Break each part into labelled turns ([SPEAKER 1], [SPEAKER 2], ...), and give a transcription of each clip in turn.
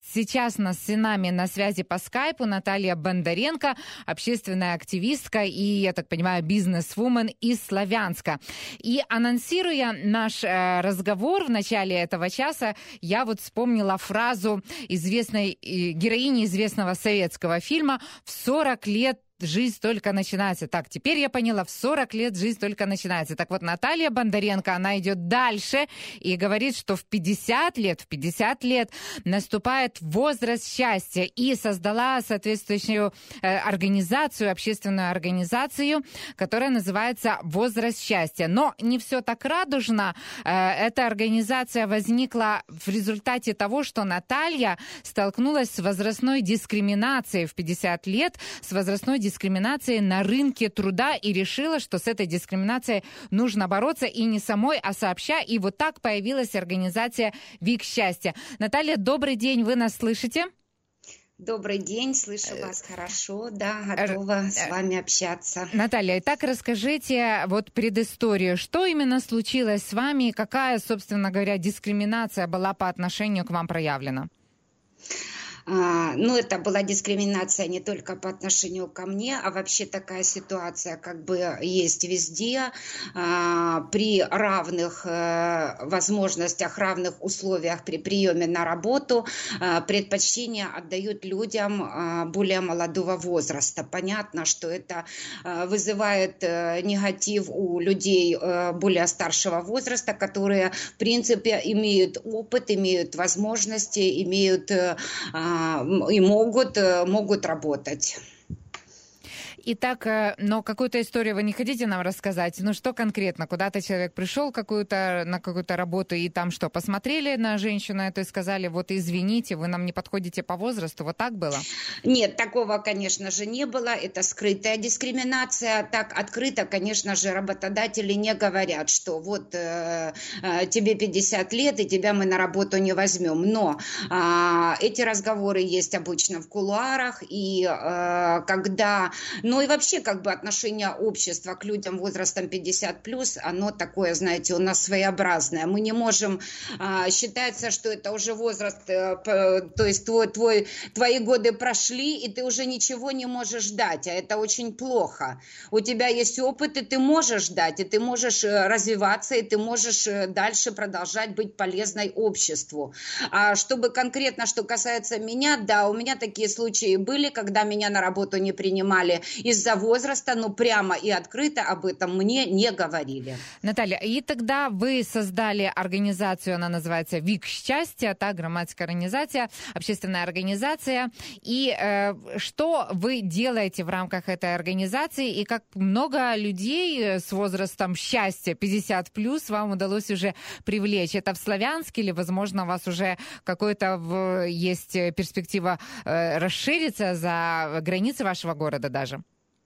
[SPEAKER 1] сейчас с нами на связи по скайпу Наталья Бондаренко, общественная активистка и, я так понимаю, бизнес-вумен из Славянска. И анонсируя наш разговор в начале этого часа, я вот вспомнила фразу известной героини известного советского фильма «В 40 лет жизнь только начинается». Так, теперь я поняла, в 40 лет жизнь только начинается. Так вот, Наталья Бондаренко, она идет дальше и говорит, что в 50 лет наступает возраст счастья, и создала соответствующую организацию, общественную организацию, которая называется «Возраст счастья». Но не все так радужно. Эта организация возникла в результате того, что Наталья столкнулась с возрастной дискриминацией в 50 лет, с возрастной дискриминацией на рынке труда, и решила, что с этой дискриминацией нужно бороться, и не самой, а сообща. И вот так появилась организация «Вик счастья». Наталья, добрый день, вы нас слышите?
[SPEAKER 2] Добрый день, слышу вас хорошо, да, готова с вами общаться.
[SPEAKER 1] Наталья, итак, расскажите вот предысторию, что именно случилось с вами, и какая, собственно говоря, дискриминация была по отношению к вам проявлена?
[SPEAKER 2] Ну, это была дискриминация не только по отношению ко мне, а вообще такая ситуация как бы есть везде. При равных возможностях, равных условиях при приеме на работу предпочтение отдают людям более молодого возраста. Понятно, что это вызывает негатив у людей более старшего возраста, которые, в принципе, имеют опыт, имеют возможности, имеют и могут работать.
[SPEAKER 1] Итак, но какую-то историю вы не хотите нам рассказать? Ну, что конкретно? Куда-то человек пришел на какую-то работу, и там что, посмотрели на женщину эту и сказали, вот извините, вы нам не подходите по возрасту? Вот так было?
[SPEAKER 2] Нет, такого, конечно же, не было. Это скрытая дискриминация. Так открыто, конечно же, работодатели не говорят, что вот тебе 50 лет, и тебя мы на работу не возьмем. Но эти разговоры есть обычно в кулуарах, и когда... Ну и вообще как бы отношение общества к людям возрастом 50+, оно такое, знаете, у нас своеобразное. Мы не можем, считается, что это уже возраст, то есть твои годы прошли, и ты уже ничего не можешь дать, а это очень плохо. У тебя есть опыт, и ты можешь дать, и ты можешь развиваться, и ты можешь дальше продолжать быть полезной обществу. А чтобы конкретно, что касается меня, да, у меня такие случаи были, когда меня на работу не принимали из-за возраста, но прямо и открыто об этом мне не говорили.
[SPEAKER 1] Наталья, и тогда вы создали организацию, она называется «Вик счастья», та громадская организация, общественная организация. И что вы делаете в рамках этой организации, и как много людей с возрастом счастья 50+ вам удалось уже привлечь? Это в Славянске или, возможно, у вас уже какой-то есть перспектива расшириться за границы вашего города даже?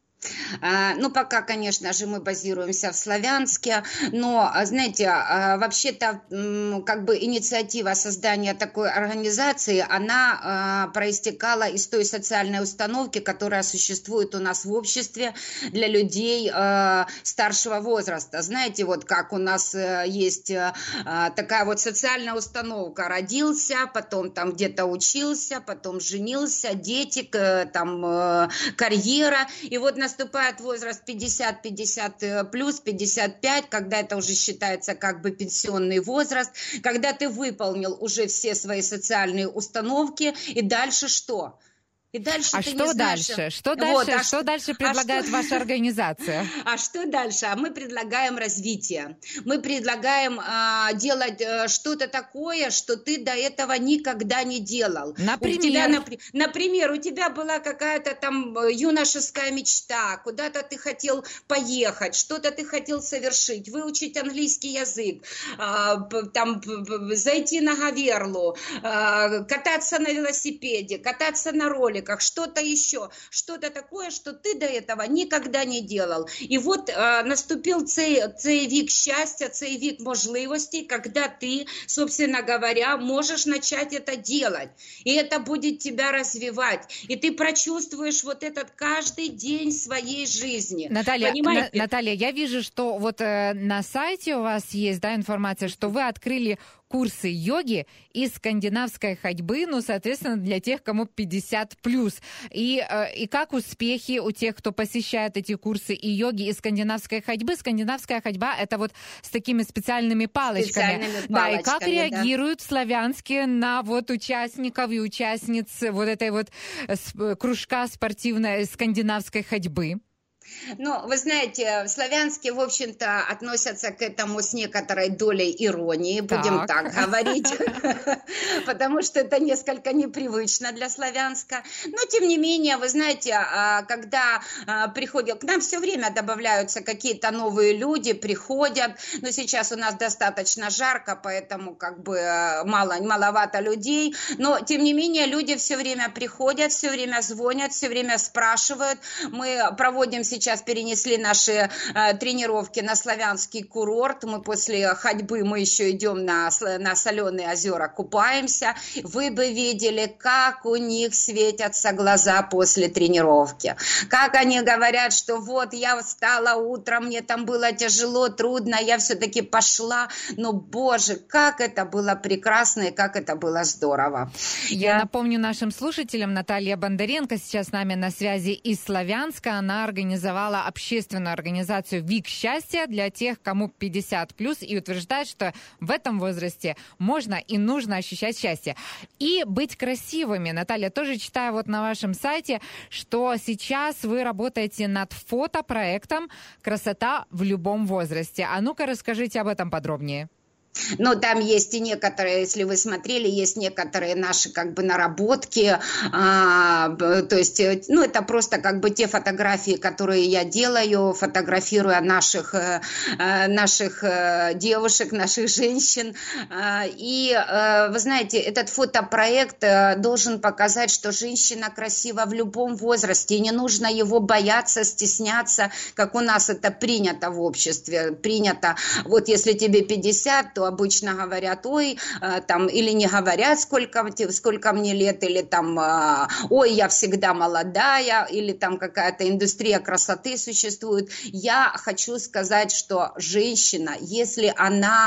[SPEAKER 2] Ну, пока, конечно же, мы базируемся в Славянске, но, знаете, вообще-то, как бы инициатива создания такой организации, она проистекала из той социальной установки, которая существует у нас в обществе для людей старшего возраста. Знаете, вот как у нас есть такая вот социальная установка: родился, потом там где-то учился, потом женился, дети, там карьера, и вот наступает возраст 50, 50+, 55, когда это уже считается как бы пенсионный возраст, когда ты выполнил уже все свои социальные установки, и дальше что? И дальше
[SPEAKER 1] что дальше? Что дальше? Что дальше предлагает ваша организация?
[SPEAKER 2] А что дальше? Мы предлагаем развитие. Мы предлагаем делать что-то такое, что ты до этого никогда не делал. Например, у тебя была какая-то там юношеская мечта, куда-то ты хотел поехать, что-то ты хотел совершить, выучить английский язык, там, зайти на Говерлу, кататься на велосипеде, кататься на роликах, что-то еще, что-то такое, что ты до этого никогда не делал. И вот наступил цей вік счастья, цей вік можливостей, когда ты, собственно говоря, можешь начать это делать. И это будет тебя развивать. И ты прочувствуешь вот этот каждый день своей жизни.
[SPEAKER 1] Наталья, я вижу, что вот на сайте у вас есть, да, информация, что вы открыли курсы йоги и скандинавской ходьбы, ну, соответственно, для тех, кому 50+. И как успехи у тех, кто посещает эти курсы и йоги, и скандинавской ходьбы? Скандинавская ходьба — это вот с такими специальными палочками. Да, и как реагируют славянские на вот участников и участниц вот этой вот кружка спортивной скандинавской ходьбы?
[SPEAKER 2] Ну, вы знаете, славянские, в общем-то, относятся к этому с некоторой долей иронии, будем так говорить, потому что это несколько непривычно для славянска. Но, тем не менее, вы знаете, когда приходят, к нам все время добавляются какие-то новые люди, приходят, но сейчас у нас достаточно жарко, поэтому как бы маловато людей, но, тем не менее, люди все время приходят, все время звонят, все время спрашивают. Мы проводим сейчас, перенесли наши тренировки на славянский курорт. Мы после ходьбы еще идем на соленые озера, купаемся. Вы бы видели, как у них светятся глаза после тренировки. Как они говорят, что вот я встала утром, мне там было тяжело, трудно, я все-таки пошла. Но, боже, как это было прекрасно и как это было здорово.
[SPEAKER 1] Я напомню нашим слушателям, Наталья Бондаренко сейчас с нами на связи из Славянска. Она организовала общественную организацию «Вик счастья» для тех, кому 50+, и утверждает, что в этом возрасте можно и нужно ощущать счастье. И быть красивыми. Наталья, тоже читаю вот на вашем сайте, что сейчас вы работаете над фотопроектом «Красота в любом возрасте». А ну-ка расскажите об этом подробнее.
[SPEAKER 2] Ну, там есть и некоторые, если вы смотрели, есть некоторые наши как бы наработки, то есть, ну, это просто как бы те фотографии, которые я делаю, фотографируя наших девушек, наших женщин. И, вы знаете, этот фотопроект должен показать, что женщина красива в любом возрасте, и не нужно его бояться, стесняться, как у нас это принято в обществе. Принято, вот если тебе 50, то обычно говорят, ой, там, или не говорят, сколько мне лет, или там, ой, я всегда молодая, или там какая-то индустрия красоты существует. Я хочу сказать, что женщина, если она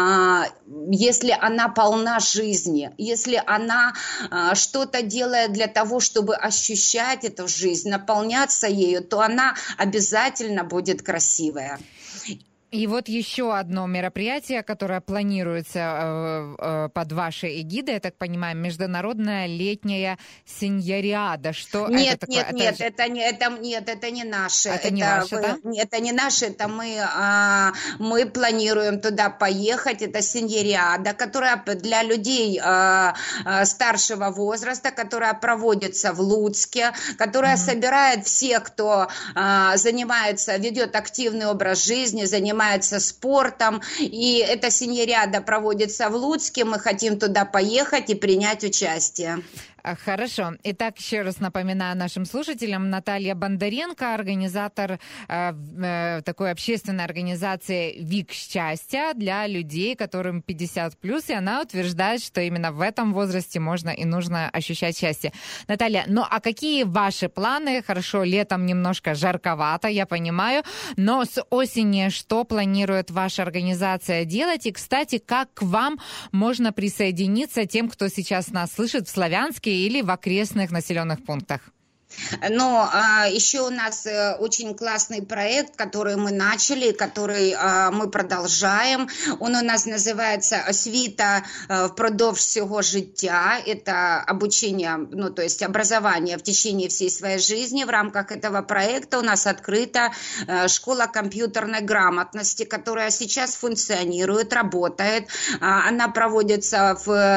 [SPEAKER 2] полна жизни, если она что-то делает для того, чтобы ощущать эту жизнь, наполняться ею, то она обязательно будет красивая.
[SPEAKER 1] И вот еще одно мероприятие, которое планируется под вашей эгидой, я так понимаю, международная летняя сеньориада. Что это такое?
[SPEAKER 2] Это не наше.
[SPEAKER 1] Это не ваше, да?
[SPEAKER 2] Это не наше, это мы планируем туда поехать. Это сеньориада, которая для людей старшего возраста, которая проводится в Луцке, которая собирает всех, кто ведет активный образ жизни, занимается спортом, и эта сеньориада проводится в Луцке, мы хотим туда поехать и принять участие.
[SPEAKER 1] Хорошо. Итак, еще раз напоминаю нашим слушателям, Наталья Бондаренко, организатор такой общественной организации «Вик счастья» для людей, которым 50+, и она утверждает, что именно в этом возрасте можно и нужно ощущать счастье. Наталья, ну а какие ваши планы? Хорошо, летом немножко жарковато, я понимаю, но с осени что планирует ваша организация делать? И, кстати, как к вам можно присоединиться тем, кто сейчас нас слышит в Славянске или в окрестных населенных пунктах?
[SPEAKER 2] Но еще у нас очень классный проект, который мы начали, который мы продовжаем. Он у нас называется «Освіта впродовж всього життя». Это обучение, ну, то есть образование в течение всей своей жизни. В рамках этого проекта у нас открыта школа компьютерной грамотности, которая сейчас функционирует, работает. Она проводится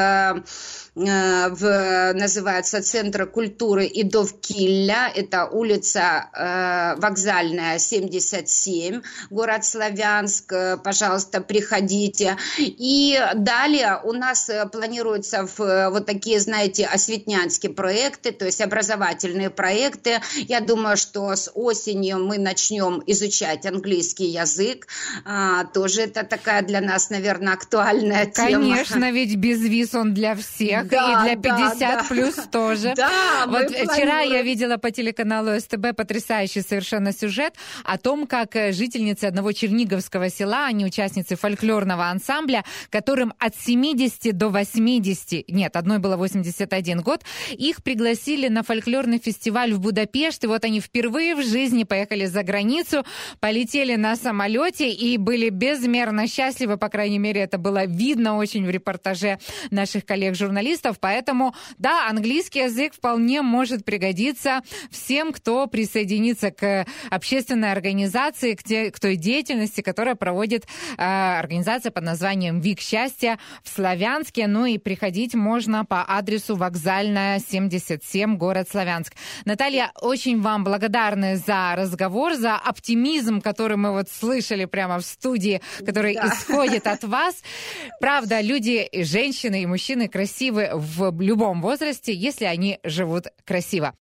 [SPEAKER 2] называется Центр культуры и довкілля, это улица Вокзальная, 77, город Славянск, пожалуйста, приходите. И далее у нас планируются вот такие, знаете, осветнянские проекты, то есть образовательные проекты. Я думаю, что с осенью мы начнем изучать английский язык, тоже это такая для нас, наверное, актуальная тема.
[SPEAKER 1] Конечно, ведь без виз он для всех. всех,
[SPEAKER 2] да,
[SPEAKER 1] и для 50 плюс тоже.
[SPEAKER 2] Да,
[SPEAKER 1] вот вчера я видела по телеканалу СТБ потрясающий совершенно сюжет о том, как жительницы одного черниговского села, они участницы фольклорного ансамбля, которым от 70 до 80, нет, одной было 81 год, их пригласили на фольклорный фестиваль в Будапешт, и вот они впервые в жизни поехали за границу, полетели на самолете и были безмерно счастливы, по крайней мере, это было видно очень в репортаже наших коллег-журналистов, поэтому, да, английский язык вполне может пригодиться всем, кто присоединится к общественной организации, к той деятельности, которая проводит организация под названием «Вик счастья» в Славянске. Ну и приходить можно по адресу Вокзальная, 77, город Славянск. Наталья, очень вам благодарны за разговор, за оптимизм, который мы вот слышали прямо в студии, который исходит от вас. Правда, люди, женщины и мужчины красивы в любом возрасте, если они живут красиво.